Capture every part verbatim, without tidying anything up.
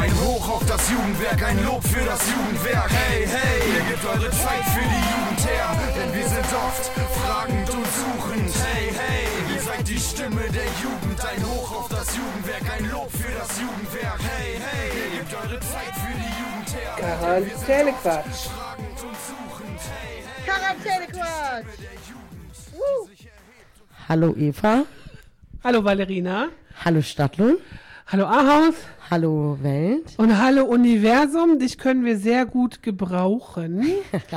Ein Hoch auf das Jugendwerk, ein Lob für das Jugendwerk. Hey, hey, ihr gebt eure Zeit für die Jugend her, denn wir sind oft fragend und suchend. Hey, hey, ihr seid die Stimme der Jugend. Ein Hoch auf das Jugendwerk, ein Lob für das Jugendwerk. Hey, hey, ihr gebt eure Zeit für die Jugend her. Quarantänequatsch. Quarantänequatsch. Uh. Hallo Eva. Hallo Valerina. Hallo Stadtlohn. Hallo Ahaus. Hallo Welt. Und hallo Universum. Dich können wir sehr gut gebrauchen.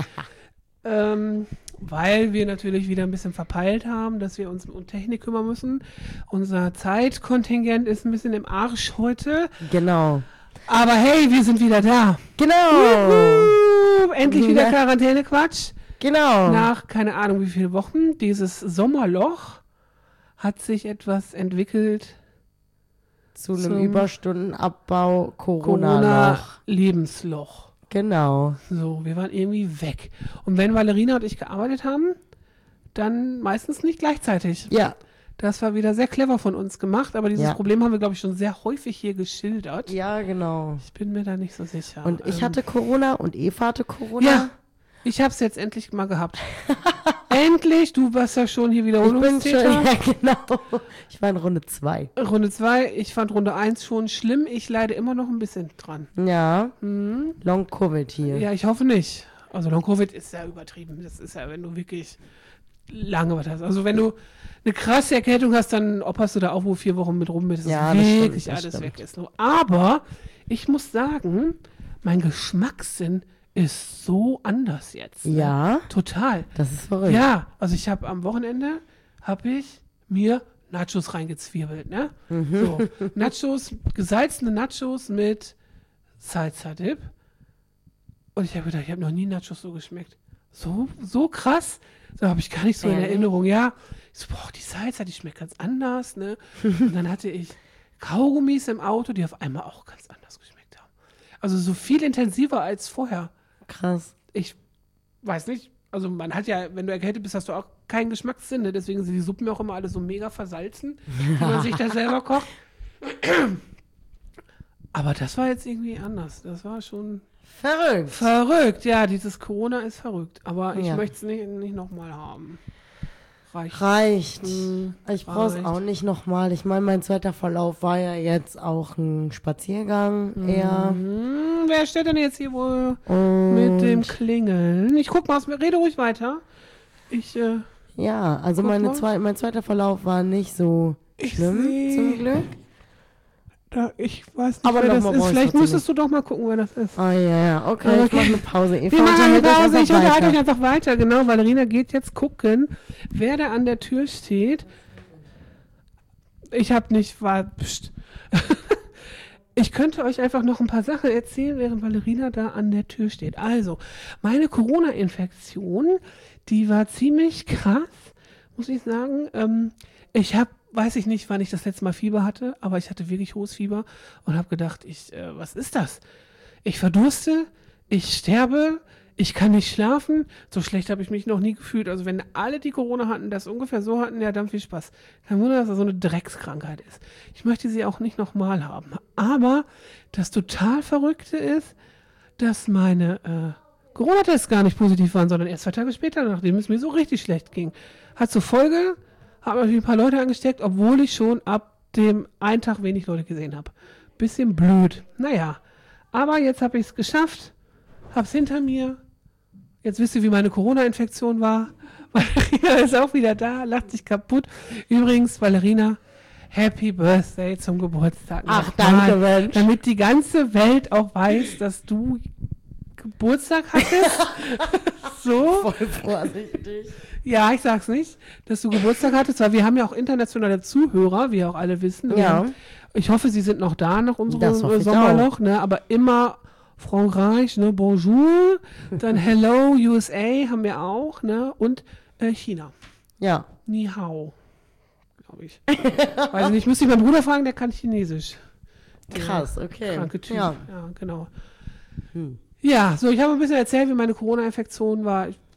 ähm, weil wir natürlich wieder ein bisschen verpeilt haben, dass wir uns um Technik kümmern müssen. Unser Zeitkontingent ist ein bisschen im Arsch heute. Genau. Aber hey, wir sind wieder da. Genau. Juhu, endlich wieder Ja. Quarantänequatsch. Genau. Nach keine Ahnung wie viele Wochen. Dieses Sommerloch hat sich etwas entwickelt. Zu einem zum Überstundenabbau Corona-Loch. Corona-Lebensloch. Genau. So, wir waren irgendwie weg. Und wenn Valerina und ich gearbeitet haben, dann meistens nicht gleichzeitig. Ja. Das war wieder sehr clever von uns gemacht, aber dieses Ja. Problem haben wir, glaube ich, schon sehr häufig hier geschildert. Ja, genau. Ich bin mir da nicht so sicher. Und ich Ähm, hatte Corona und Eva hatte Corona. Ja, ich habe es jetzt endlich mal gehabt. Endlich, du warst ja schon hier Ich bin schon, Wiederholungstäter. ja genau. Ich war in Runde zwei. Runde zwei, ich fand Runde eins schon schlimm. Ich leide immer noch ein bisschen dran. Ja. Mhm. Long Covid hier. Ja, ich hoffe nicht. Also Long-Covid ist ja übertrieben. Das ist ja, wenn du wirklich lange was hast. Also wenn du eine krasse Erkältung hast, dann opferst du da auch wohl vier Wochen mit rum, bis Ja, es das wirklich stimmt, das alles stimmt. weg ist. Aber ich muss sagen, mein Geschmackssinn ist so anders jetzt. Ne? Ja. Total. Das ist verrückt. Ja, also ich habe am Wochenende, habe ich mir Nachos reingezwirbelt, ne? Mhm. So, Nachos, gesalzene Nachos mit Salsa-Dip. Und ich habe gedacht, ich habe noch nie Nachos so geschmeckt. So, so krass. So habe ich gar nicht so in Ehrlich? Erinnerung. Ja, ich so, boah, die Salsa, die schmeckt ganz anders, ne? Und dann hatte ich Kaugummis im Auto, die auf einmal auch ganz anders geschmeckt haben. Also so viel intensiver als vorher. Krass. Ich weiß nicht, also man hat ja, wenn du erkältet bist, hast du auch keinen Geschmackssinn, ne? Deswegen sind die Suppen ja auch immer alle so mega versalzen, wie man sich das selber kocht. Aber das war jetzt irgendwie anders. Das war schon Verrückt. verrückt. Ja, dieses Corona ist verrückt. Aber ich Ja. möchte es nicht, nicht nochmal haben. Reicht. Reicht. Hm, Ich brauche es reicht. auch nicht nochmal. Ich meine, mein zweiter Verlauf war ja jetzt auch ein Spaziergang eher. Hm, wer steht denn jetzt hier wohl Und mit dem Klingeln? Ich guck mal, rede ruhig weiter. Ich, äh, ja, also Guck meine mal. zwei, mein zweiter Verlauf war nicht so Ich schlimm, seh- zum Glück. da, ich weiß nicht, Aber wer noch das mal ist. brauche ich Vielleicht trotzdem müsstest du doch mal gucken, wer das ist. Ah ja, ja, okay, Aber ich mache okay. eine Pause. Eva, Wir machen eine unterhält euch Pause, ich einfach unterhalte euch weiter. einfach weiter. Genau, Valerina geht jetzt gucken, wer da an der Tür steht. Ich habe nicht, war, pst. Ich könnte euch einfach noch ein paar Sachen erzählen, während Valerina da an der Tür steht. Also, meine Corona-Infektion, die war ziemlich krass, muss ich sagen. Ähm, ich habe, weiß ich nicht, wann ich das letzte Mal Fieber hatte, aber ich hatte wirklich hohes Fieber und habe gedacht, ich, äh, was ist das? Ich verdurste, ich sterbe, ich kann nicht schlafen. So schlecht habe ich mich noch nie gefühlt. Also wenn alle, die Corona hatten, das ungefähr so hatten, ja, dann viel Spaß. Kein Wunder, dass das so eine Dreckskrankheit ist. Ich möchte sie auch nicht nochmal haben. Aber das total Verrückte ist, dass meine äh, Corona-Tests gar nicht positiv waren, sondern erst zwei Tage später, nachdem es mir so richtig schlecht ging. Hat zur Folge, habe natürlich ein paar Leute angesteckt, obwohl ich schon ab dem einen Tag wenig Leute gesehen habe. Bisschen blöd. Naja, aber jetzt habe ich es geschafft, hab's hinter mir. Jetzt wisst ihr, wie meine Corona-Infektion war. Valerina ist auch wieder da, lacht sich kaputt. Übrigens, Valerina, Happy Birthday zum Geburtstag. Ach, nochmal, danke, Mensch. Damit die ganze Welt auch weiß, dass du Geburtstag hattest. So. Voll vorsichtig. Ja, ich sag's nicht, dass du Geburtstag hattest, weil wir haben ja auch internationale Zuhörer, wie auch alle wissen. Wir Ja. haben- Ich hoffe, sie sind noch da nach unserem Das hoffe äh, ich Sommerloch, ne? Aber immer Frankreich, ne? Bonjour, dann Hello, U S A haben wir auch, ne? Und äh, China. Ja. Ni hao, glaube ich. Weiß nicht, müsste ich meinen Bruder fragen, der kann Chinesisch. Der Krass, okay. Kranke Typ. Ja. Ja, genau. Hm. Ja, so, ich habe ein bisschen erzählt, wie meine Corona-Infektion war. Ich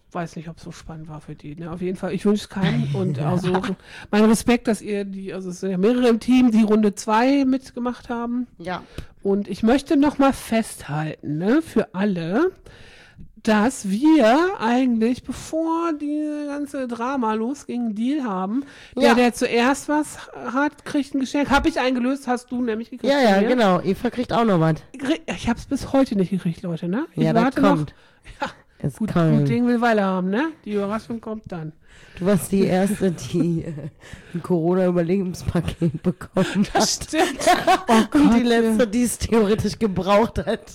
weiß nicht, ob es so spannend war für die. Ne? Auf jeden Fall, ich wünsche es keinen. Und also mein Respekt, dass ihr die, also es sind ja mehrere im Team, die Runde zwei mitgemacht haben. Ja. Und ich möchte nochmal festhalten, ne, für alle, dass wir eigentlich, bevor die ganze Drama losging, einen Deal haben. Der, Ja. der zuerst was hat, kriegt ein Geschenk. Hab ich eingelöst, hast du nämlich gekriegt. Ja, von ja, mir. genau. Eva kriegt auch noch was. Ich hab's bis heute nicht gekriegt, Leute, ne? Ich Ja, das warte kommt. noch. Ja, Es gut, kommt. gut Ding will Weile haben, ne? Die Überraschung kommt dann. Du warst die Erste, die äh, ein Corona-Überlebenspaket bekommen hat. Das stimmt. Oh Und Gott, die Letzte, die es theoretisch gebraucht hat.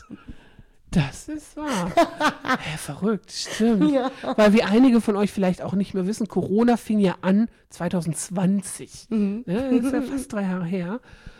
das ist wahr. Hä, verrückt, stimmt. Ja. Weil wie einige von euch vielleicht auch nicht mehr wissen, Corona fing ja an zwanzig zwanzig. Mhm. Ne? Das ist ja fast drei Jahre her.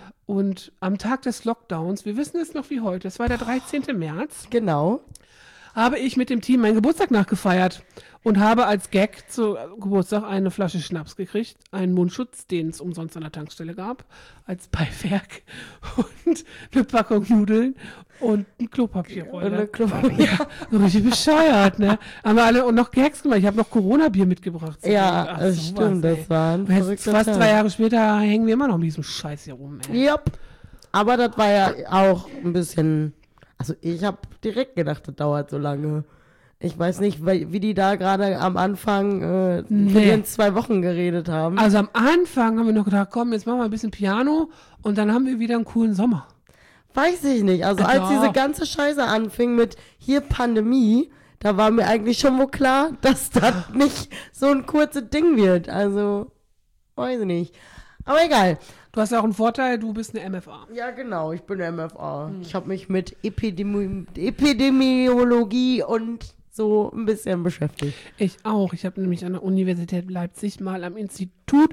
Und am Tag des Lockdowns, wir wissen es noch wie heute, es war der dreizehnten März, Genau. habe ich mit dem Team meinen Geburtstag nachgefeiert und habe als Gag zu Geburtstag eine Flasche Schnaps gekriegt, einen Mundschutz, den es umsonst an der Tankstelle gab, als Beiwerk und eine Packung Nudeln und ein Klopapierrolle. Und eine Klopapier. Ja, so richtig bescheuert, ne? Haben wir alle und noch Gags gemacht. Ich habe noch Corona-Bier mitgebracht. Ja, Ach, das sowas, stimmt. ey. Das war ein Und jetzt verrückter fast Tag. drei Jahre später hängen wir immer noch mit diesem Scheiß hier rum, ey. Yep. Aber das war ja auch ein bisschen. Also, ich habe direkt gedacht, das dauert so lange. Ich weiß nicht, weil- wie die da gerade am Anfang äh, Nee. für den zwei Wochen geredet haben. Also am Anfang haben wir noch gedacht, komm, jetzt machen wir ein bisschen Piano und dann haben wir wieder einen coolen Sommer. Weiß ich nicht. Also, als Ja. diese ganze Scheiße anfing mit hier Pandemie, da war mir eigentlich schon wohl klar, dass das nicht so ein kurzes Ding wird. Also, weiß ich nicht. Aber egal. Du hast ja auch einen Vorteil, du bist eine M F A. Ja, genau, ich bin M F A. Ich habe mich mit Epidemi Epidemiologie und so ein bisschen beschäftigt. Ich auch. Ich habe nämlich an der Universität Leipzig mal am Institut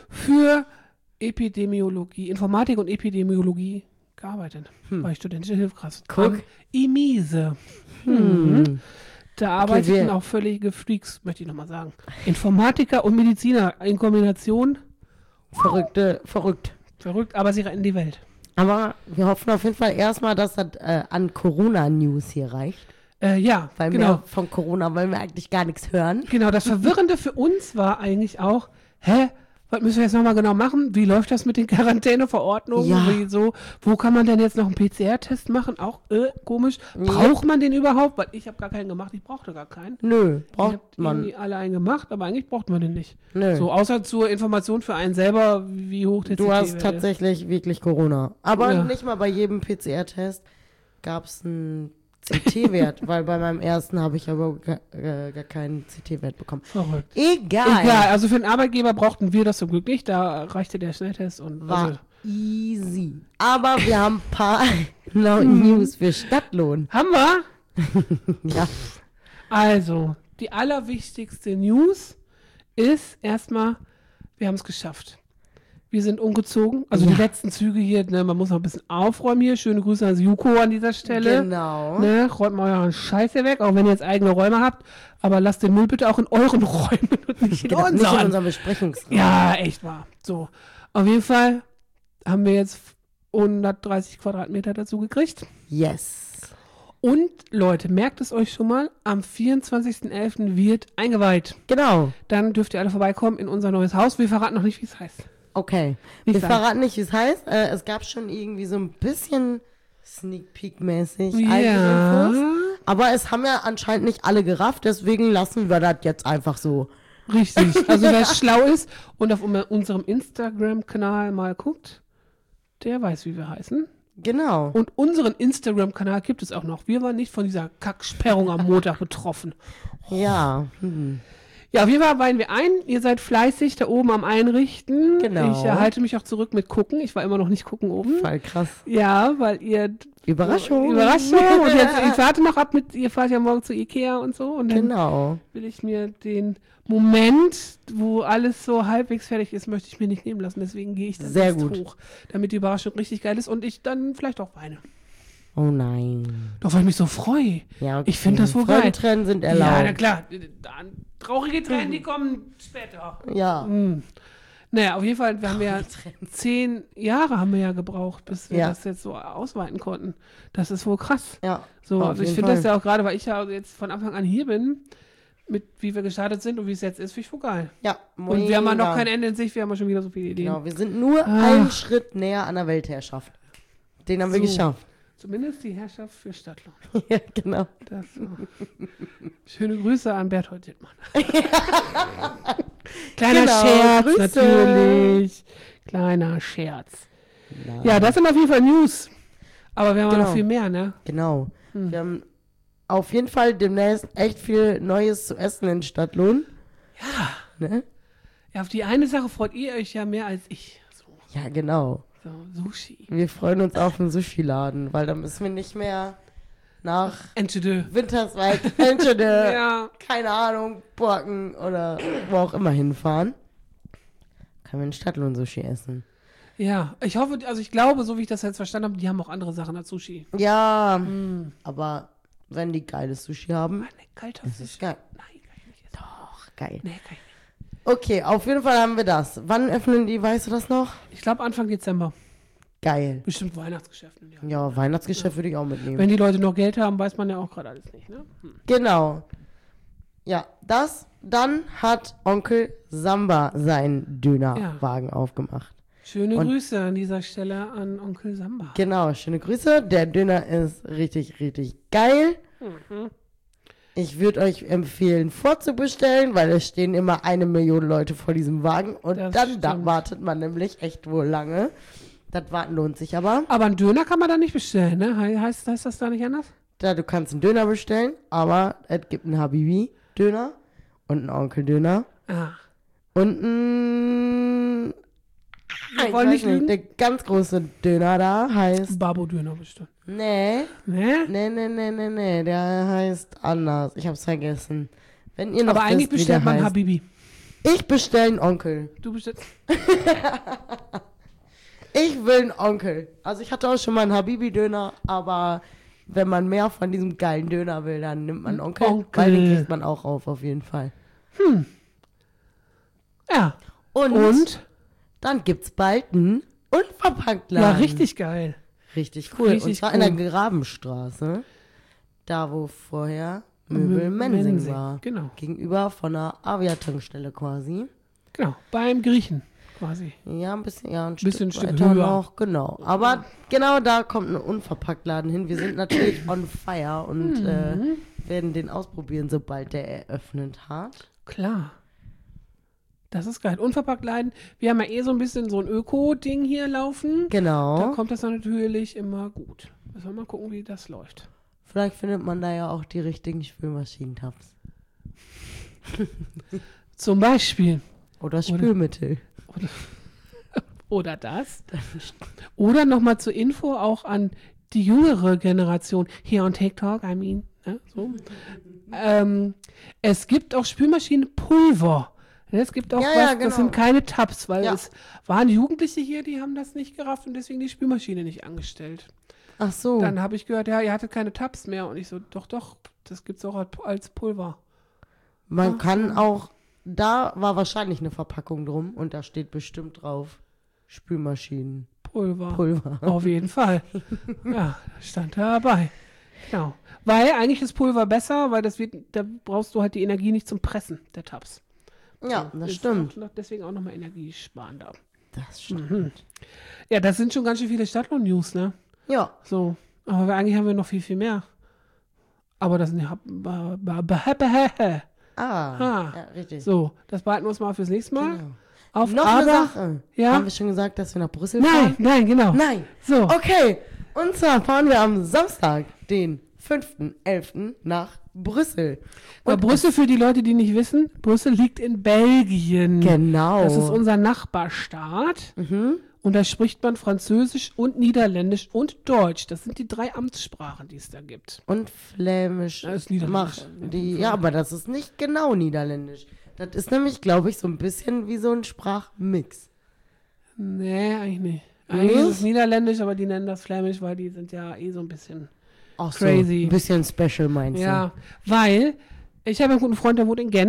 für Epidemiologie, Informatik und Epidemiologie gearbeitet. War ich studentische Hilfskraft. Guck. Am I M I S E. Hm. Da arbeiteten wir- auch völlige Freaks, möchte ich nochmal sagen. Informatiker und Mediziner in Kombination. Verrückte, verrückt. Verrückt, aber sie retten die Welt. Aber wir hoffen auf jeden Fall erstmal, dass das äh, an Corona-News hier reicht. Äh, ja, Weil genau. mehr von Corona wollen wir eigentlich gar nichts hören. Genau, das Verwirrende für uns war eigentlich auch, hä, was müssen wir jetzt nochmal genau machen? Wie läuft das mit den Quarantäneverordnungen? Ja. Wie so, wo kann man denn jetzt noch einen P C R-Test machen? Auch äh, komisch. Braucht man den überhaupt? Weil ich habe gar keinen gemacht, ich brauchte gar keinen. Nö, Ich braucht habe man. irgendwie alle einen gemacht, aber eigentlich braucht man den nicht. Nö. So, außer zur Information für einen selber, wie hoch der Du C T-Wert hast ist. tatsächlich wirklich Corona. Aber Ja. nicht mal bei jedem P C R-Test gab es einen C T-Wert, weil bei meinem ersten habe ich aber gar, äh, gar keinen C T-Wert bekommen. Verrückt. Egal. Egal, also für den Arbeitgeber brauchten wir das zum Glück nicht, da reichte der Schnelltest und War also, easy. Aber wir haben ein paar News für Stadtlohn. haben wir? Ja. Also, die allerwichtigste News ist erstmal, wir haben es geschafft. Wir sind umgezogen. Also Ja. die letzten Züge hier, ne, man muss noch ein bisschen aufräumen hier. Schöne Grüße an Juko an dieser Stelle. Genau. Ne, räumt mal euren Scheiß hier weg, auch wenn ihr jetzt eigene Räume habt. Aber lasst den Müll bitte auch in euren Räumen und nicht in Genau, nicht in unseren. unserem Besprechungsraum. Ja, echt wahr. So. Auf jeden Fall haben wir jetzt hundertdreißig Quadratmeter dazu gekriegt. Yes. Und Leute, merkt es euch schon mal, am vierundzwanzigsten elften wird eingeweiht. Genau. Dann dürft ihr alle vorbeikommen in unser neues Haus. Wir verraten noch nicht, wie es heißt. Okay. Nicht Wir sagen. verraten nicht, wie es heißt. Äh, es gab schon irgendwie so ein bisschen Sneak Peek-mäßig Ja. Eigeninfos. Aber es haben ja anscheinend nicht alle gerafft, deswegen lassen wir das jetzt einfach so. Richtig. Also wer schlau ist und auf um- unserem Instagram-Kanal mal guckt, der weiß, wie wir heißen. Genau. Und unseren Instagram-Kanal gibt es auch noch. Wir waren nicht von dieser Kacksperrung am Montag betroffen. Ja. Hm. Ja, auf jeden Fall weihen wir ein. Ihr seid fleißig da oben am Einrichten. Genau. Ich äh, halte mich auch zurück mit gucken. Ich war immer noch nicht gucken oben. Voll krass. Ja, weil ihr... Überraschung. Überraschung. Und jetzt, ich warte noch ab mit, ihr fahrt ja morgen zu Ikea und so. Und dann Genau. will ich mir den Moment, wo alles so halbwegs fertig ist, möchte ich mir nicht nehmen lassen. Deswegen gehe ich dann Sehr erst gut. hoch, damit die Überraschung richtig geil ist und ich dann vielleicht auch weine. Oh nein. Doch, weil ich mich so freue. Ja, okay. Ich finde das wohl geil. Freudentränen sind Ja, na erlaubt. klar. Dann, traurige Tränen, die kommen später. Ja. Hm. Naja, auf jeden Fall, wir haben ja zehn Jahre haben wir ja gebraucht, bis wir Ja. das jetzt so ausweiten konnten. Das ist wohl krass. Ja. So, auf also ich jeden finde das Fall. ja auch gerade, weil ich ja jetzt von Anfang an hier bin, mit wie wir gestartet sind und wie es jetzt ist, finde ich voll geil. Ja, Und wir haben ja noch mega. kein Ende in Sicht, wir haben ja schon wieder so viele Ideen. Genau, wir sind nur Ah. einen Schritt näher an der Weltherrschaft. Den haben wir So. geschafft. Zumindest die Herrschaft für Stadtlohn. Ja, genau. Das, so. Schöne Grüße an Berthold Dittmann. Kleiner Genau, Scherz, Grüße. natürlich. Kleiner Scherz. Ja, das sind auf jeden Fall News. Aber wir haben Genau. noch viel mehr, ne? Genau. Hm. Wir haben auf jeden Fall demnächst echt viel Neues zu essen in Stadtlohn. Ja. Ne? Ja, auf die eine Sache freut ihr euch ja mehr als ich. So, Ja, genau. so Sushi. Wir freuen uns auf den Sushi-Laden, weil da müssen wir nicht mehr nach Entschede. Winterswijk, Enschede, Ja. keine Ahnung, Borken oder wo auch immer hinfahren. Können wir in Stadtlohn Sushi essen. Ja, ich hoffe, also ich glaube, so wie ich das jetzt verstanden habe, die haben auch andere Sachen als Sushi. Ja, Mm. aber wenn die geiles Sushi haben, Meine kalter das ist Fisch. geil. Nein, kann ich nicht essen. Doch, geil. Nee, kann ich nicht. Okay, auf jeden Fall haben wir das. Wann öffnen die, weißt du das noch? Ich glaube Anfang Dezember. Geil. Bestimmt Weihnachtsgeschäfte. Ja. Ja, Weihnachtsgeschäft würde ich auch mitnehmen. Wenn die Leute noch Geld haben, weiß man ja auch gerade alles nicht, ne? Hm. Genau. Ja, das, dann hat Onkel Samba seinen Dönerwagen aufgemacht. Schöne Und- Grüße an dieser Stelle an Onkel Samba. Genau, schöne Grüße. Der Döner ist richtig, richtig geil. Mhm. Ich würde euch empfehlen, vorzubestellen, weil es stehen immer eine Million Leute vor diesem Wagen und Das dann da stimmt. wartet man nämlich echt wohl lange. Das Warten lohnt sich aber. Aber einen Döner kann man da nicht bestellen, ne? He- Heißt, heißt das da nicht anders? Da, du kannst einen Döner bestellen, aber es gibt einen Habibi-Döner und einen Onkel-Döner Ah. und einen, Wir ich wollen weiß nicht nicht, lügen. der ganz große Döner da heißt, Babo-Döner bestimmt. nee, Ne? nee, nee, nee, nee, nee, der heißt anders. Ich hab's vergessen. Wenn ihr noch Aber eigentlich wisst, wie der bestellt man heißt. Habibi. Ich bestelle einen Onkel. Du bestellst. Ich will einen Onkel. Also ich hatte auch schon mal einen Habibi-Döner, aber wenn man mehr von diesem geilen Döner will, dann nimmt man einen Onkel, Onkel. weil den kriegt man auch auf, auf jeden Fall. Ja. Und, Und? dann gibt's bald einen Unverpacktladen. Ja, richtig geil. Richtig cool. Richtig Und zwar cool. in der Grabenstraße, da wo vorher Möbel Mensing Mensing, war. genau. Gegenüber von einer Avia-Tankstelle quasi. Genau. Beim Griechen quasi. Ja, ein bisschen, ja, ein Bisschen Stück ein Stück weiter höher. noch, genau. Aber genau da kommt ein Unverpacktladen hin. Wir sind natürlich on fire und Mhm. äh, werden den ausprobieren, sobald der eröffnet hat. Klar. Das ist geil. Unverpackt leiden. Wir haben ja eh so ein bisschen so ein Öko-Ding hier laufen. Da Genau. kommt das dann natürlich immer gut. Müssen wir mal gucken, wie das läuft. Vielleicht findet man da ja auch die richtigen Spülmaschinentabs. Zum Beispiel. Oder Spülmittel. Oder das. Oder nochmal zur Info auch an die jüngere Generation. Hier on TikTok, I mean. Ne, so. ähm, es gibt auch Spülmaschinenpulver. Ne, Es gibt auch Ja, was, ja, das genau. sind keine Tabs, weil Ja. es waren Jugendliche hier, die haben das nicht gerafft und deswegen die Spülmaschine nicht angestellt. Ach so. Dann habe ich gehört, ja, ihr hattet keine Tabs mehr. Und ich so, doch, doch, das gibt's auch als- als Pulver. Man kann auch, da war wahrscheinlich eine Verpackung drum und da steht bestimmt drauf Spülmaschinen. Pulver. Pulver. Auf jeden Fall. Ja, stand da dabei. Genau. Weil eigentlich ist Pulver besser, weil das wird, da brauchst du halt die Energie nicht zum Pressen der Tabs. Ja, So, das ist stimmt. Auch noch, deswegen auch nochmal energiesparender. Das stimmt. Mhm. Ja, das sind schon ganz schön viele Stadtlohn-News, ne? Ja. So. Aber wir, eigentlich haben wir noch viel, viel mehr. Aber das sind ja. ba- ba- ba- ba- ba- Ah, Ah. ja, richtig. So, das behalten wir uns mal fürs nächste Mal. Genau. Auf Noch aber, eine Sache. Ja? Haben wir schon gesagt, dass wir nach Brüssel Nein, fahren? nein, genau. Nein. So. Okay. Und zwar fahren wir am Samstag, den fünften elften nach Brüssel. Bei Brüssel, für die Leute, die nicht wissen, Brüssel liegt in Belgien. Genau. Das ist unser Nachbarstaat. Mhm. Und da spricht man Französisch und Niederländisch und Deutsch. Das sind die drei Amtssprachen, die es da gibt. Und Flämisch. Das ist Niederländisch. Mach die, ja, aber das ist nicht genau Niederländisch. Das ist nämlich, glaube ich, so ein bisschen wie so ein Sprachmix. Nee, eigentlich nicht. Eigentlich ist es Niederländisch, aber die nennen das Flämisch, weil die sind ja eh so ein bisschen Ach so, crazy. ein bisschen special meinst Ja, weil ich habe einen guten Freund, der wohnt in Gent.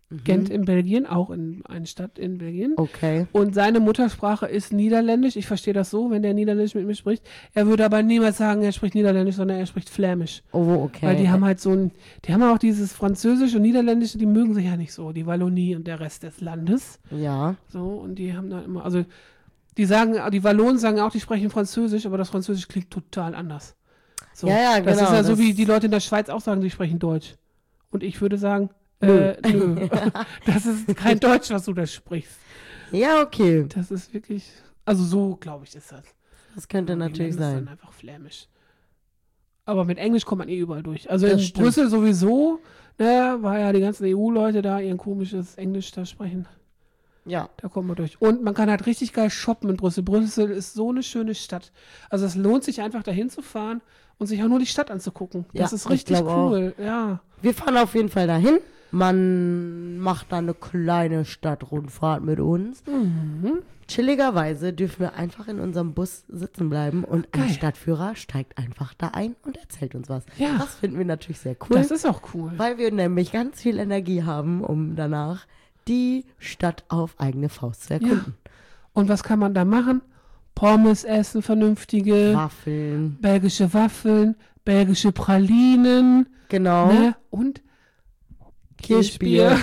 Gent in Belgien, auch in eine Stadt in Belgien. Okay. Und seine Muttersprache ist Niederländisch. Ich verstehe das so, wenn der Niederländisch mit mir spricht. Er würde aber niemals sagen, er spricht Niederländisch, sondern er spricht Flämisch. Oh, okay. Weil die haben halt so ein, die haben auch dieses Französische und Niederländische, die mögen sich ja nicht so, die Wallonie und der Rest des Landes. Ja. So, und die haben da immer, also die sagen, die Wallonen sagen auch, die sprechen Französisch, aber das Französisch klingt total anders. So. Ja, ja, Das genau, ist ja so, das- wie die Leute in der Schweiz auch sagen, sie sprechen Deutsch. Und ich würde sagen, Äh, nö. Das ist kein Deutsch, was du da sprichst. Ja, okay. Das ist wirklich, also so, glaube ich, ist das. Das könnte Die natürlich nennen es sein. dann einfach flämisch. Aber mit Englisch kommt man eh überall durch. Also Das in stimmt. Brüssel sowieso, ne, weil ja die ganzen E U-Leute da ihren komisches Englisch da sprechen. Ja. Da kommt man durch. Und man kann halt richtig geil shoppen in Brüssel. Brüssel ist so eine schöne Stadt. Also es lohnt sich einfach dahin zu fahren und sich auch nur die Stadt anzugucken. Das Ja, ist ich richtig glaub auch. cool. Ja. Wir fahren auf jeden Fall dahin. Man macht dann eine kleine Stadtrundfahrt mit uns. Mhm. Chilligerweise dürfen wir einfach in unserem Bus sitzen bleiben und ein Geil. Stadtführer steigt einfach da ein und erzählt uns was. Ja. Das finden wir natürlich sehr cool, Das ist auch cool. weil wir nämlich ganz viel Energie haben, um danach die Stadt auf eigene Faust zu erkunden. Und was kann man da machen? Pommes essen, vernünftige, Waffeln, belgische Waffeln, belgische Pralinen, genau. ne? Und Kirschbier.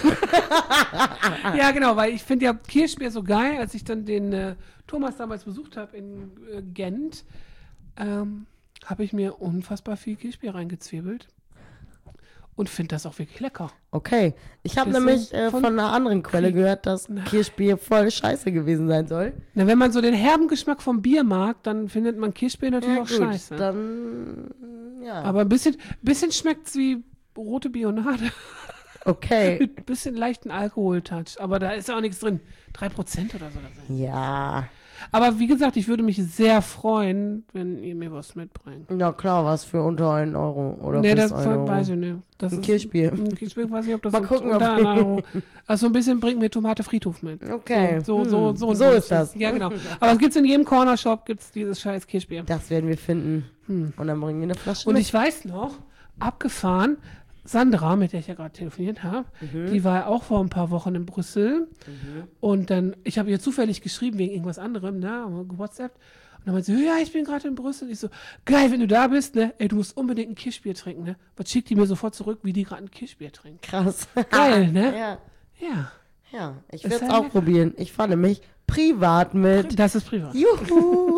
Ja, genau, weil ich finde ja Kirschbier so geil, als ich dann den äh, Thomas damals besucht habe in äh, Gent, ähm, habe ich mir unfassbar viel Kirschbier reingezwiebelt und finde das auch wirklich lecker. Okay, ich habe Bisschen nämlich äh, von von einer anderen Quelle Krieg. gehört, dass Kirschbier voll scheiße gewesen sein soll. Na, wenn man so den herben Geschmack vom Bier mag, dann findet man Kirschbier natürlich auch scheiße. dann ja. Aber ein bisschen, bisschen schmeckt es wie rote Bionade. Okay, Mit ein bisschen leichten Alkoholtouch. Aber da ist auch nichts drin. drei Prozent oder so. ja, Aber wie gesagt, ich würde mich sehr freuen, wenn ihr mir was mitbringt. na klar, was für unter einen Euro oder Nee, bis das ein Euro. weiß ich nicht. Das Ein ist- Kirschbier. Ein Kirschbier, weiß nicht, ob das Mal so gucken, ob- unter einen Euro. Also ein bisschen bringt mir Tomate Friedhof mit. Okay, So, so, hm, so, so ist das. Ja, genau. Aber es gibt in jedem Cornershop gibt's dieses scheiß Kirschbier. Das werden wir finden. Und dann bringen wir eine Flasche Und mit. ich weiß noch, abgefahren, Sandra, mit der ich ja gerade telefoniert habe, Mhm. die war ja auch vor ein paar Wochen in Brüssel. Und dann, ich habe ihr zufällig geschrieben wegen irgendwas anderem, ne, haben wir gewhatsappt. Und dann meinte sie, ja, ich bin gerade in Brüssel. Ich so, geil, wenn du da bist, ne, ey, du musst unbedingt ein Kirschbier trinken, ne. Was schickt die mir sofort zurück, wie die gerade ein Kirschbier trinkt. Krass. Geil, ne? Ja, Ja, ja, ich Ist werde es halt auch lecker. probieren. Ich fahre nämlich privat mit. das ist privat. Juhu,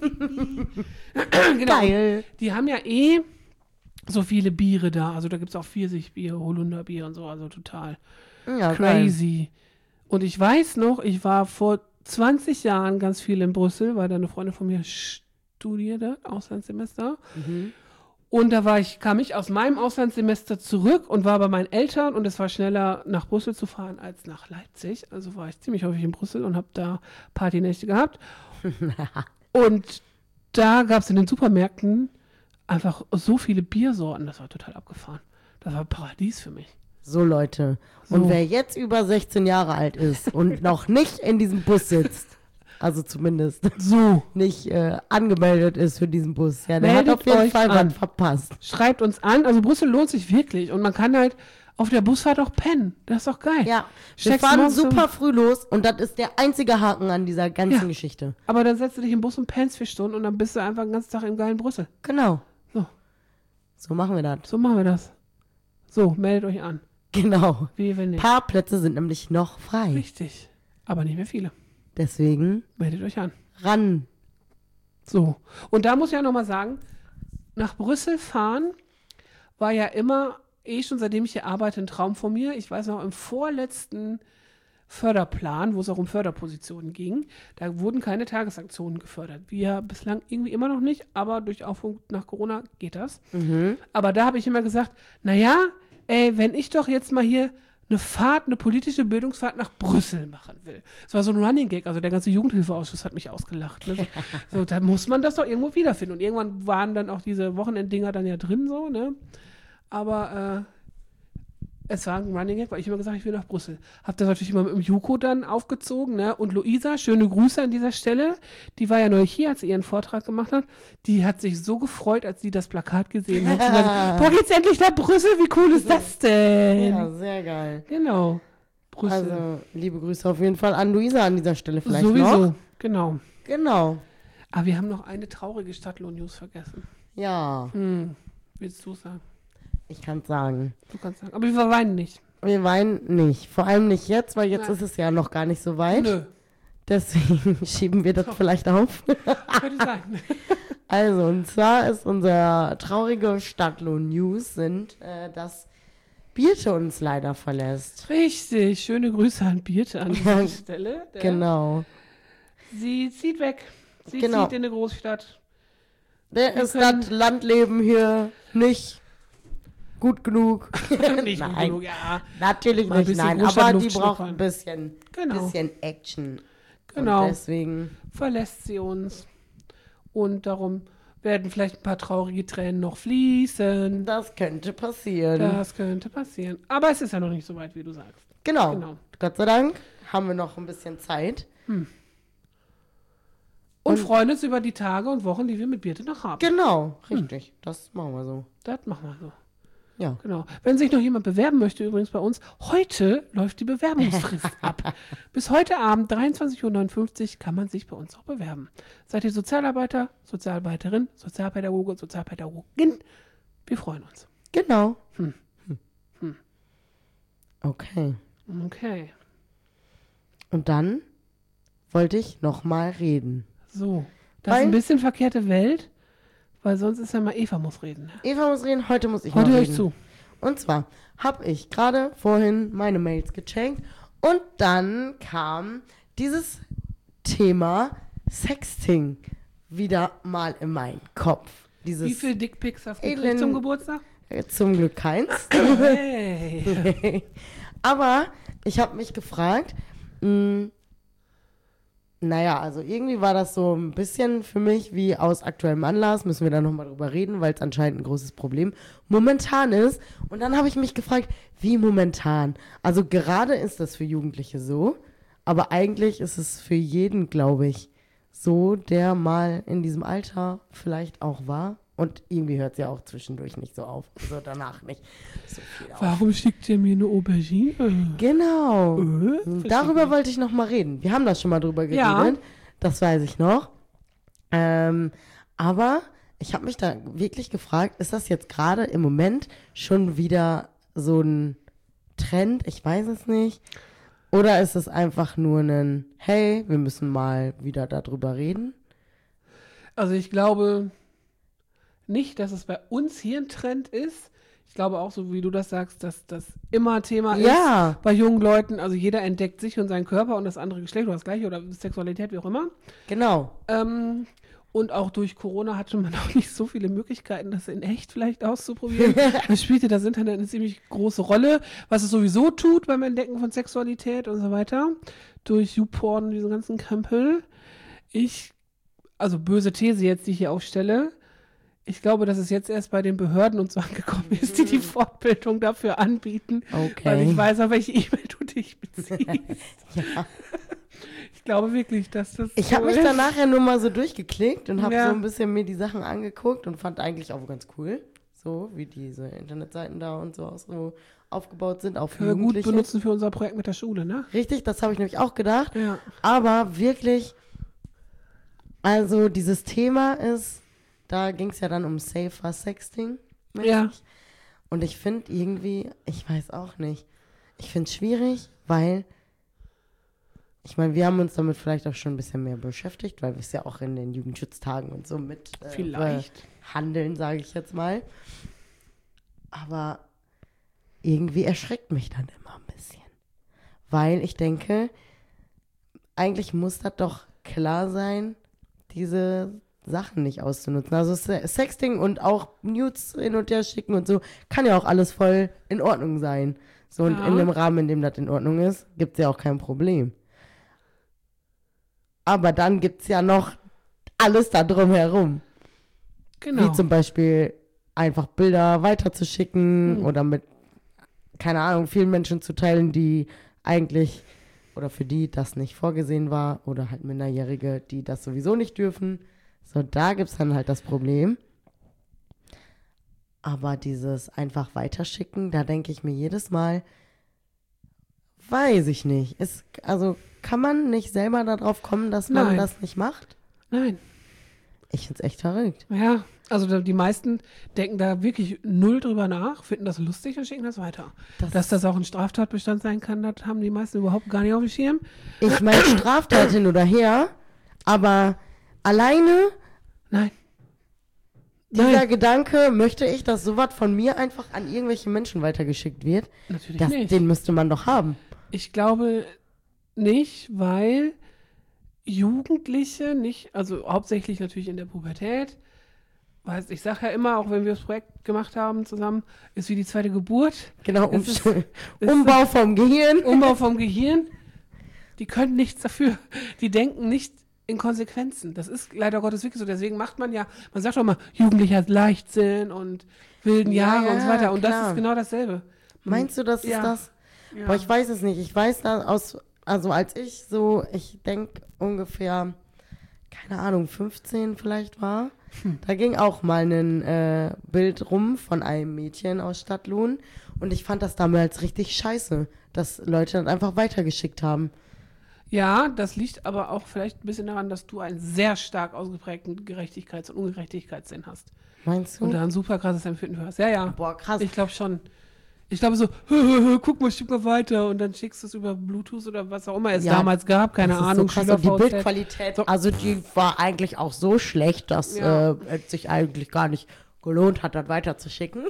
Genau. geil. Die haben ja eh so viele Biere da. Also da gibt es auch Pfirsichbier, Holunderbier und so, also total Ja, geil. crazy. Und ich weiß noch, ich war vor zwanzig Jahren ganz viel in Brüssel, weil da eine Freundin von mir studierte, Auslandssemester. Mhm. Und da war ich, kam ich aus meinem Auslandssemester zurück und war bei meinen Eltern und es war schneller nach Brüssel zu fahren als nach Leipzig. Also war ich ziemlich häufig in Brüssel und habe da Partynächte gehabt. Und da gab es in den Supermärkten einfach so viele Biersorten, das war total abgefahren. Das war Paradies für mich. So, Leute. Und So. wer jetzt über sechzehn Jahre alt ist und noch nicht in diesem Bus sitzt, also zumindest So, nicht äh, angemeldet ist für diesen Bus, ja, der Meldet hat auf jeden euch Fall an. was verpasst. schreibt uns an. Also Brüssel lohnt sich wirklich und man kann halt auf der Busfahrt auch pennen. Das ist doch geil. Ja, wir Steckst fahren morgens super um- früh los und das ist der einzige Haken an dieser ganzen Ja. Geschichte. Aber dann setzt du dich im Bus und pennst vier Stunden und dann bist du einfach den ganzen Tag im geilen Brüssel. Genau. So. So machen wir das. So machen wir das. So, meldet euch an. Genau. Wie wenn nicht. Parkplätze sind nämlich noch frei. Richtig. Aber nicht mehr viele. Deswegen Meldet euch an. ran. So. Und da muss ich ja nochmal sagen, nach Brüssel fahren war ja immer, eh schon seitdem ich hier arbeite, ein Traum von mir. Ich weiß noch, im vorletzten Förderplan, wo es auch um Förderpositionen ging, da wurden keine Tagesaktionen gefördert. Wir bislang irgendwie immer noch nicht, aber durch Aufruf nach Corona geht das. Aber da habe ich immer gesagt, naja, ey, wenn ich doch jetzt mal hier eine Fahrt, eine politische Bildungsfahrt nach Brüssel machen will. Das war so ein Running Gag, also der ganze Jugendhilfeausschuss hat mich ausgelacht. Ne? So, so, da muss man das doch irgendwo wiederfinden. Und irgendwann waren dann auch diese Wochenenddinger dann ja drin, so, ne? Aber äh, es war ein Running Gag, weil ich immer gesagt habe, ich will nach Brüssel. Hab das natürlich immer mit dem Juko dann aufgezogen, ne? Und Luisa, schöne Grüße an dieser Stelle, die war ja neu hier, als sie ihren Vortrag gemacht hat. Die hat sich so gefreut, als sie das Plakat gesehen hat. Sie war so, boah, geht's endlich nach Brüssel, wie cool ist das denn? Ja, sehr geil. Genau. Brüssel. Also, liebe Grüße auf jeden Fall an Luisa an dieser Stelle vielleicht Sowieso, noch. genau. Genau. Aber wir haben noch eine traurige Stadtlohn-News vergessen. Ja, Hm. Willst du sagen? ich kann sagen. Du kannst sagen. Aber wir weinen nicht. Wir weinen nicht. Vor allem nicht jetzt, weil jetzt Nein. ist es ja noch gar nicht so weit. Nö. Deswegen schieben wir das vielleicht auf. Könnte sein. Also, und zwar ist unser traurige Stadtlohn-News sind, äh, dass Birte uns leider verlässt. Richtig. Schöne Grüße an Birte an dieser Stelle. Der, Genau. Sie zieht weg. Sie Genau. zieht in eine Großstadt. Der Wir ist können- das Landleben hier nicht gut genug. Nicht gut Nein, genug, ja. natürlich Mal ein nicht, bisschen nein. Aber Großstadtluft die braucht schnuppern. ein bisschen, Genau. bisschen Action. Genau. Und deswegen, Verlässt sie uns. Und darum werden vielleicht ein paar traurige Tränen noch fließen. das könnte passieren. Das könnte passieren. Aber es ist ja noch nicht so weit, wie du sagst. Genau. Genau. Gott sei Dank haben wir noch ein bisschen Zeit. Und, Und- freuen uns über die Tage und Wochen, die wir mit Birte noch haben. Genau, richtig. Das machen wir so. Das machen wir so. Ja. Genau. Wenn sich noch jemand bewerben möchte, übrigens bei uns, heute läuft die Bewerbungsfrist ab. Bis heute Abend, dreiundzwanzig Uhr neunundfünfzig, kann man sich bei uns auch bewerben. Seid ihr Sozialarbeiter, Sozialarbeiterin, Sozialpädagoge, Sozialpädagogin? Wir freuen uns. Genau. Hm. Hm. Okay. Okay. Und dann wollte ich nochmal reden. So. Das Weil- ist ein bisschen verkehrte Welt, weil sonst ist ja mal Eva muss reden. Ne? Eva muss reden, heute muss ich Heute mal höre reden. ich zu. Und zwar habe ich gerade vorhin meine Mails gecheckt und dann kam dieses Thema Sexting wieder mal in meinen Kopf. Dieses Wie viele Dickpics hast du Elend- gekriegt zum Geburtstag? äh, zum Glück keins. Hey. Aber ich habe mich gefragt, mh, naja, also irgendwie war das so ein bisschen für mich wie aus aktuellem Anlass, müssen wir da nochmal drüber reden, weil es anscheinend ein großes Problem momentan ist. Und dann habe ich mich gefragt, wie momentan? Also gerade ist das für Jugendliche so, aber eigentlich ist es für jeden, glaube ich, so, der mal in diesem Alter vielleicht auch war. Und irgendwie hört es ja auch zwischendurch nicht so auf, also danach nicht so viel auf. Warum schickt ihr mir eine Aubergine? Genau. Äh, Darüber wollte ich noch mal reden. Wir haben da schon mal drüber geredet. Ja. Das weiß ich noch. Ähm, aber ich habe mich da wirklich gefragt, ist das jetzt gerade im Moment schon wieder so ein Trend? Ich weiß es nicht. Oder ist es einfach nur ein, hey, wir müssen mal wieder darüber reden? Also ich glaube nicht, dass es bei uns hier ein Trend ist. Ich glaube auch, so wie du das sagst, dass das immer Thema Ja. ist bei jungen Leuten. Also jeder entdeckt sich und seinen Körper und das andere Geschlecht oder das gleiche oder Sexualität, wie auch immer. Genau. Ähm, und auch durch Corona hatte man auch nicht so viele Möglichkeiten, das in echt vielleicht auszuprobieren. Da spielte das Internet eine ziemlich große Rolle, was es sowieso tut beim Entdecken von Sexualität und so weiter. Durch YouPorn und diesen ganzen Krempel. Ich, also böse These jetzt, die ich hier aufstelle, ich glaube, dass es jetzt erst bei den Behörden und so angekommen ist, die die Fortbildung dafür anbieten. Okay. Weil ich weiß, auf welche E-Mail du dich beziehst. Ja. Ich glaube wirklich, dass das Ich so habe mich ist. dann nachher nur mal so durchgeklickt und habe Ja. so ein bisschen mir die Sachen angeguckt und fand eigentlich auch ganz cool, so wie diese Internetseiten da und so, auch so aufgebaut sind, auch für Können wir gut Jugendliche. benutzen für unser Projekt mit der Schule, ne? Richtig, das habe ich nämlich auch gedacht. Ja. Aber wirklich, also dieses Thema ist, da ging es ja dann um Safer Sexting. Ja. Und ich finde irgendwie, ich weiß auch nicht, ich finde es schwierig, weil, ich meine, wir haben uns damit vielleicht auch schon ein bisschen mehr beschäftigt, weil wir es ja auch in den Jugendschutztagen und so mit äh, Vielleicht. handeln, sage ich jetzt mal. Aber irgendwie erschreckt mich dann immer ein bisschen. Weil ich denke, eigentlich muss das doch klar sein, diese Sachen nicht auszunutzen. Also Se- Sexting und auch Nudes hin und her schicken und so, kann ja auch alles voll in Ordnung sein. So, und Ja. in dem Rahmen, in dem das in Ordnung ist, gibt es ja auch kein Problem. Aber dann gibt es ja noch alles da drumherum. Genau. Wie zum Beispiel einfach Bilder weiterzuschicken Hm. oder mit, keine Ahnung, vielen Menschen zu teilen, die eigentlich oder für die das nicht vorgesehen war oder halt Minderjährige, die das sowieso nicht dürfen. So, da gibt es dann halt das Problem. Aber dieses einfach weiterschicken, da denke ich mir jedes Mal, Weiß ich nicht. Es, also kann man nicht selber darauf kommen, dass man Nein. das nicht macht? Nein. Ich find's echt verrückt. Ja, also da- die meisten denken da wirklich null drüber nach, finden das lustig und schicken das weiter. Das- Dass das auch ein Straftatbestand sein kann, das haben die meisten überhaupt gar nicht auf dem Schirm. Ich meine Straftat hin oder her, aber alleine Nein. dieser Nein, Gedanke, möchte ich, dass sowas von mir einfach an irgendwelche Menschen weitergeschickt wird, natürlich das, nicht. den müsste man doch haben. Ich glaube nicht, weil Jugendliche nicht, also hauptsächlich natürlich in der Pubertät, weil ich sage ja immer, auch wenn wir das Projekt gemacht haben zusammen, ist wie die zweite Geburt, Genau, um, Es ist- es Umbau vom Gehirn. Umbau vom Gehirn, die können nichts dafür. Die denken nicht in Konsequenzen. Das ist leider Gottes wirklich so. Deswegen macht man ja, man sagt doch mal, Jugendlicher hat Leichtsinn und wilden Ja, Jahre und so ja, weiter. Und das klar. ist genau dasselbe. Meinst du, das Ja. ist das? Ja. Boah, ich weiß es nicht. Ich weiß da aus, also als ich so, ich denke ungefähr, keine Ahnung, fünfzehn vielleicht war, Hm. da ging auch mal ein äh, Bild rum von einem Mädchen aus Stadtlohn und ich fand das damals richtig scheiße, dass Leute das einfach weitergeschickt haben. Ja, das liegt aber auch vielleicht ein bisschen daran, dass du einen sehr stark ausgeprägten Gerechtigkeits- und Ungerechtigkeitssinn hast. Meinst du? Und da ein super krasses Empfinden für hast. Ja, ja. Boah, krass. Ich glaube schon. Ich glaube so, hö, hö, hö, guck mal, schick mal weiter. Und dann schickst du es über Bluetooth oder was auch immer es Ja, damals gab. Keine Das ist Ahnung. So krass. Und die SchülerVZ. Bildqualität, So. also die war eigentlich auch so schlecht, dass Ja. äh, es sich eigentlich gar nicht gelohnt hat, das weiterzuschicken.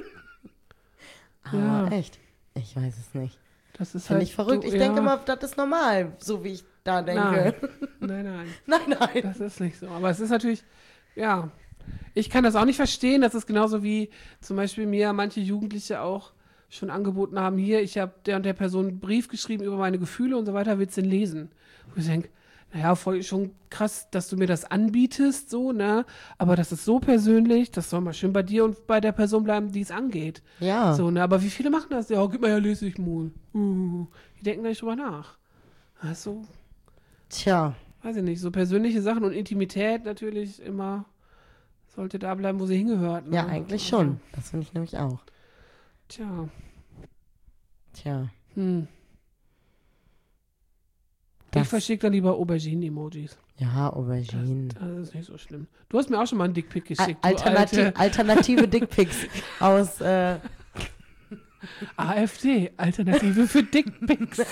Aber Ja. echt, ich weiß es nicht. Das ist Finde halt ich verrückt. Du, Ich ja. denke immer, das ist normal, so wie ich da denke. Nein. Nein, nein. Nein, nein. Das ist nicht so. Aber es ist natürlich, ja, ich kann das auch nicht verstehen. Das ist genauso wie zum Beispiel mir manche Jugendliche auch schon angeboten haben, hier, ich habe der und der Person einen Brief geschrieben über meine Gefühle und so weiter, willst du den lesen? Wo ich denke, naja, voll schon krass, dass du mir das anbietest, so, ne? Aber das ist so persönlich, das soll mal schön bei dir und bei der Person bleiben, die es angeht. Ja. So, ne? Aber wie viele machen das? Ja, gib mal her, lese ich mal. Uh, die denken da nicht drüber nach. Also, Tja. weiß ich nicht, so persönliche Sachen und Intimität natürlich immer sollte da bleiben, wo sie hingehört. Ne? Ja, eigentlich Also, schon. Das finde ich nämlich auch. Tja, Tja. hm. Das- Ich verschicke dann lieber Auberginen-Emojis. Ja, Aubergine. Das ist nicht so schlimm. Du hast mir auch schon mal einen Dickpick A geschickt. Alternativ du alte alternative Dickpics aus, äh, AfD, Alternative für Dickpics.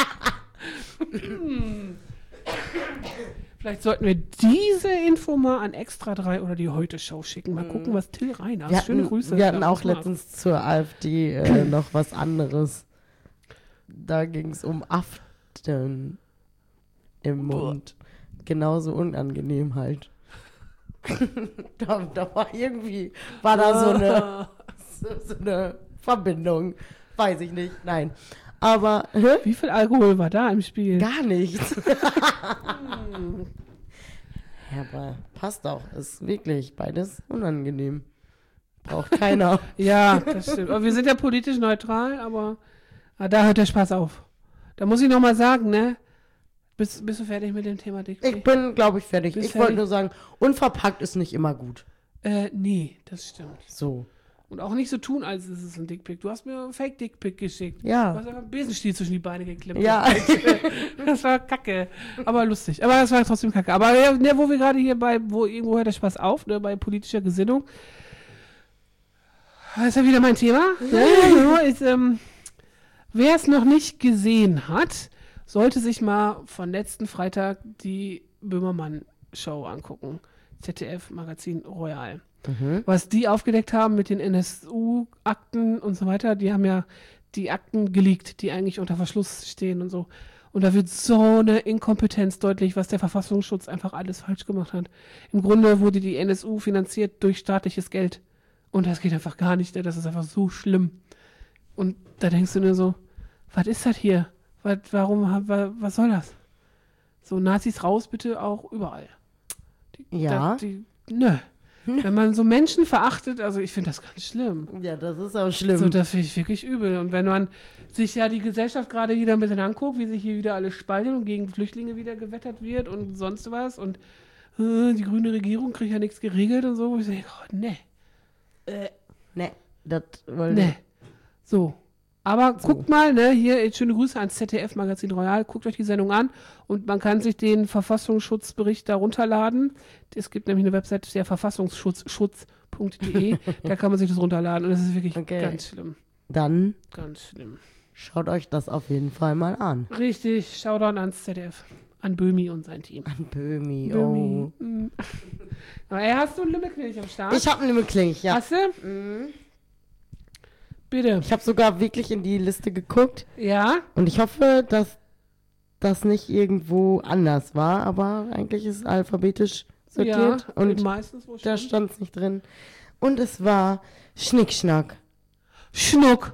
Hm. Vielleicht sollten wir diese Info mal an Extra drei oder die Heute-Show schicken. Mal gucken, was Till Reiners. wir Schöne hatten, Grüße. wir hatten Ja, auch mach. letztens zur AfD äh, noch was anderes. Da ging es um Aften im Mund. Genauso unangenehm halt. da, da war irgendwie, war da so eine, so, so eine Verbindung. Weiß ich nicht, nein. Aber, hä? Wie viel Alkohol war da im Spiel? Gar nichts. ja, aber passt auch. Ist wirklich beides unangenehm. Braucht keiner. Ja, das stimmt. Aber wir sind ja politisch neutral, aber ah, da hört der Spaß auf. Da muss ich nochmal sagen, ne? Bist, bist du fertig mit dem Thema Dick? Ich bin, glaube ich, fertig. Bist Ich wollte fertig? nur sagen, unverpackt ist nicht immer gut. Äh, nee, das stimmt. So. Und auch nicht so tun, als ist es ein Dickpick. Du hast mir einen Fake-Dickpick geschickt. Ja. Du hast einfach einen Besenstiel zwischen die Beine geklemmt. Ja. Das war kacke. Aber lustig. Aber das war trotzdem kacke. Aber ja, ne, wo wir gerade hier bei, wo irgendwo hört der Spaß auf, ne, bei politischer Gesinnung. Das ist ja wieder mein Thema. Ja, genau, ist, ähm, wer es noch nicht gesehen hat, sollte sich mal von letzten Freitag die Böhmermann-Show angucken. Z D F-Magazin Royal. Mhm. Was die aufgedeckt haben mit den N S U-Akten und so weiter, die haben ja die Akten geleakt, die eigentlich unter Verschluss stehen und so. Und da wird so eine Inkompetenz deutlich, was der Verfassungsschutz einfach alles falsch gemacht hat. Im Grunde wurde die N S U finanziert durch staatliches Geld. Und das geht einfach gar nicht, das ist einfach so schlimm. Und da denkst du nur so, was ist das hier? Was, warum, was, was soll das? So, Nazis raus bitte auch überall. Die, Ja. da, die, nö. Wenn man so Menschen verachtet, also ich finde das ganz schlimm. Ja, das ist auch schlimm. So, das finde ich wirklich übel. Und wenn man sich ja die Gesellschaft gerade wieder ein bisschen anguckt, wie sich hier wieder alles spaltet und gegen Flüchtlinge wieder gewettert wird und sonst was und äh, die grüne Regierung kriegt ja nichts geregelt und so, wo ich denke, oh, nee, ne, das wollte nee. So, Aber guckt mal, ne, hier schöne Grüße ans Z D F Magazin Royal. Guckt euch die Sendung an und man kann sich den Verfassungsschutzbericht da runterladen. Es gibt nämlich eine Website, der verfassungsschutz punkt de. Da kann man sich das runterladen und das ist wirklich Okay. ganz schlimm. Dann Ganz schlimm. schaut euch das auf jeden Fall mal an. Richtig, Shoutout ans Z D F. An Böhmi und sein Team. An Böhmi, Böhmi. oh. Mm. Aber ey, hast du einen Limmelknilch am Start? Ich habe einen Limmelknilch, ja. Hast du? Bitte. Ich habe sogar wirklich in die Liste geguckt Ja? und ich hoffe, dass das nicht irgendwo anders war, aber eigentlich ist es alphabetisch sortiert ja, und meistens wo da steht. stand es nicht drin. Und es war Schnickschnack. Schnuck.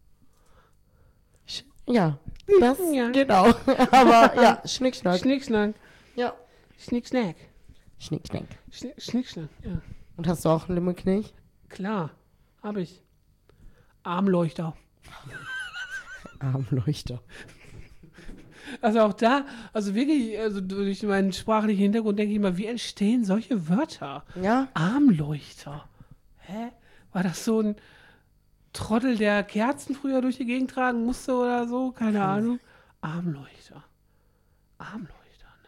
Sch ja, das, Ja. genau. Aber ja, Schnickschnack. Schnickschnack. ja. Schnickschnack. Schnickschnack. Schnick, Schnickschnack, ja. Und hast du auch einen Limmelknilch? Klar, hab ich. Armleuchter. Armleuchter. Also auch da, also wirklich, also durch meinen sprachlichen Hintergrund denke ich immer, wie entstehen solche Wörter? Ja? Armleuchter. Hä? War das so ein Trottel, der Kerzen früher durch die Gegend tragen musste oder so? Keine Ahnung. Armleuchter. Armleuchter, ne?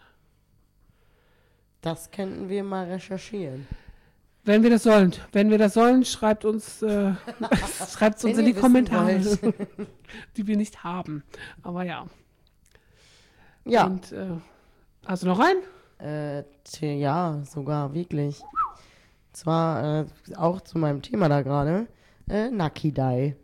Das könnten wir mal recherchieren. Wenn wir das sollen, wenn wir das sollen, schreibt uns, äh, schreibt uns Wenn in ihr die wissen Kommentare, wollt. die wir nicht haben. Aber ja. Ja. Und, äh, hast du noch einen? Äh, tja, ja, sogar wirklich. Zwar äh, auch zu meinem Thema da gerade. Äh, Nakidai.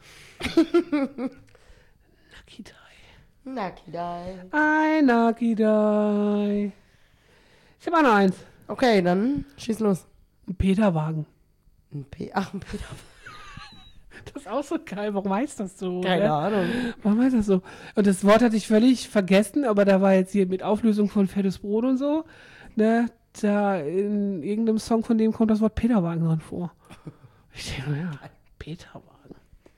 Nakidai. Nakidai. Ein Nakidai. Ich habe auch noch eins. Okay, dann schieß los. Ein Peterwagen. Ein P Ach, ein Peter. Das ist auch so geil. Warum heißt das so? Keine ne? Ahnung. Warum heißt das so? Und das Wort hatte ich völlig vergessen, aber da war jetzt hier mit Auflösung von Fettes Brot und so, ne, da in irgendeinem Song von dem kommt das Wort Peterwagen drin vor. Ich denke, ja, Peterwagen.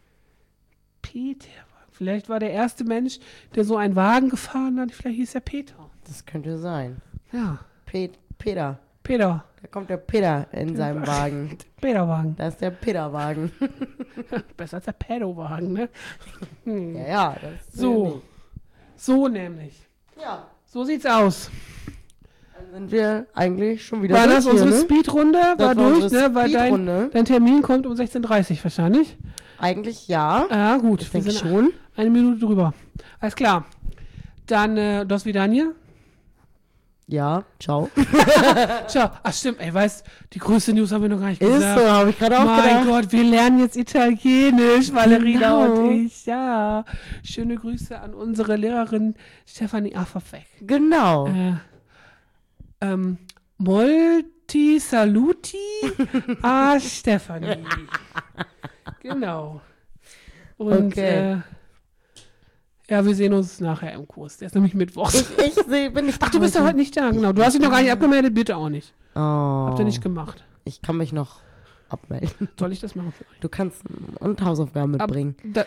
Peterwagen. Vielleicht war der erste Mensch, der so einen Wagen gefahren hat, vielleicht hieß er Peter. Das könnte sein. Ja, Pe Peter. Peter. Da kommt der Peter in seinem Wagen. Peterwagen. Da ist der Peterwagen. Besser als der Pedowagen, ne? Hm. Ja, ja. Das So. So nämlich. Ja. So sieht's aus. Dann sind wir eigentlich schon wieder War durch das hier, unsere ne? Speedrunde? Das War war durch, unsere ne? Weil dein, Speedrunde. dein Termin kommt um sechzehn Uhr dreißig wahrscheinlich. Eigentlich ja. Ja, gut. Ich wir denke sind schon. eine Minute drüber. Alles klar. Dann, äh, das Vidania. Ja, ciao. Ciao. Ach stimmt, ey, weißt, die größte News haben wir noch gar nicht Ist gesagt. so, habe ich gerade auch Mein gedacht. Gott, wir lernen jetzt Italienisch, Valerina Genau. und ich. Ja. Schöne Grüße an unsere Lehrerin Stefanie Affafek. Genau. Äh, ähm, Molti Saluti a Stefanie. Genau. Und Okay. äh, ja, wir sehen uns nachher im Kurs. Der ist nämlich Mittwoch. Ich, ich seh, bin nicht Ach, du bist ja heute nicht da, genau. Du hast dich noch gar nicht abgemeldet, bitte auch nicht. Oh, Habt ihr nicht gemacht. ich kann mich noch abmelden. Soll ich das machen für euch? Du kannst und Hausaufgaben mitbringen. Da,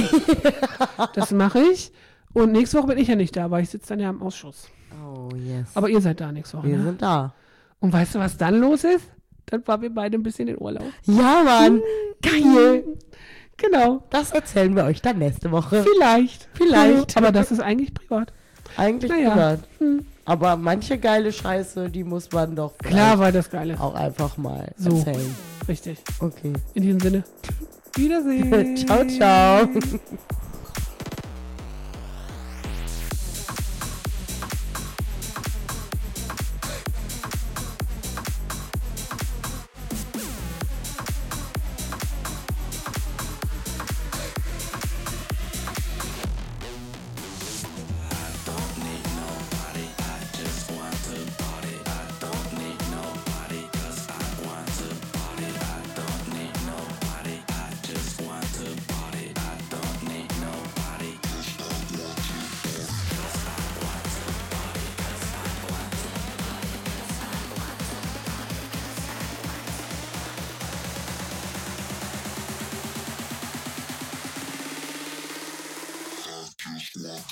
das mache ich. Und nächste Woche bin ich ja nicht da, weil ich sitze dann ja im Ausschuss. Oh, yes. Aber ihr seid da nächste Woche, wir ne? sind da. Und weißt du, was dann los ist? Dann fahren wir beide ein bisschen in Urlaub. Ja, Mann. Geil. Genau. Das erzählen wir euch dann nächste Woche. Vielleicht. Vielleicht. Aber das ist eigentlich privat. Eigentlich Naja. privat. Hm. Aber manche geile Scheiße, die muss man doch Klar war das Geile. auch einfach mal So. erzählen. Richtig. Okay. In diesem Sinne. Wiedersehen. Ciao, ciao.